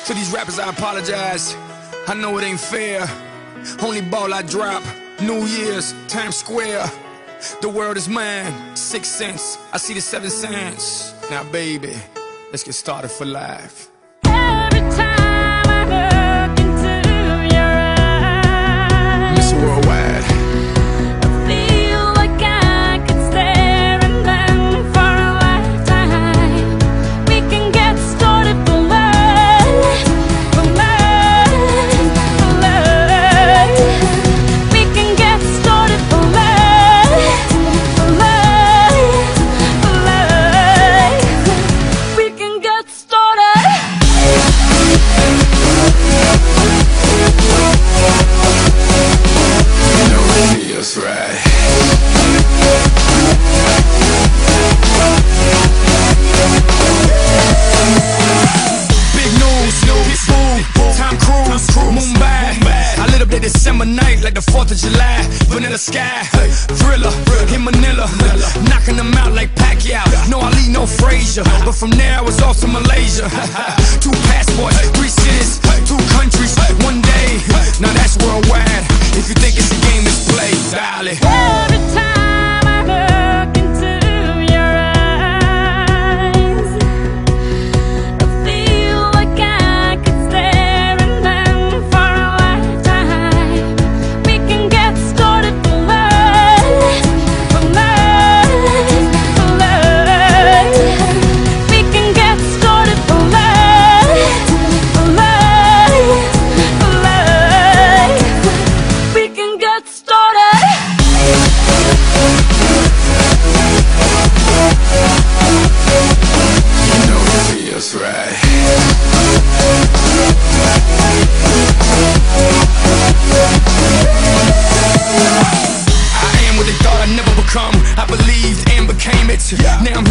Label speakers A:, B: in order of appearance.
A: To these rappers I apologize, I know it ain't fair. Only ball I drop, New Year's, Times Square. The world is mine, 6 cents, I see the 7 cents. Now baby, let's get started for life.
B: Every time I look into your eyes,
A: Mr. Worldwide,
B: I feel like I could stare at them for a lifetime. We can get started for love, for love, for love. We can get started for love, for love, for love. We can get started.
A: you know it feels right. Big news, boom, Tom Cruise, Mumbai. I lit up that December night like the 4th of July. Vanilla sky, Thriller, in Manila, knocking them out like Pacquiao. No Ali, no Frazier, but from there I was off to Malaysia. 2 passports, 3 cities, 2 countries, 1 day. Now that's worldwide. If you think it's a game, it's play, darling.
B: Every time I look into your eyes, I feel like I could stare at them for a lifetime. We can get started for love, for love, for love. We can get started for love, for love, for love. We can get started.
A: You know it feels right. I am what they thought I'd never become. I believed and became it. Now I'm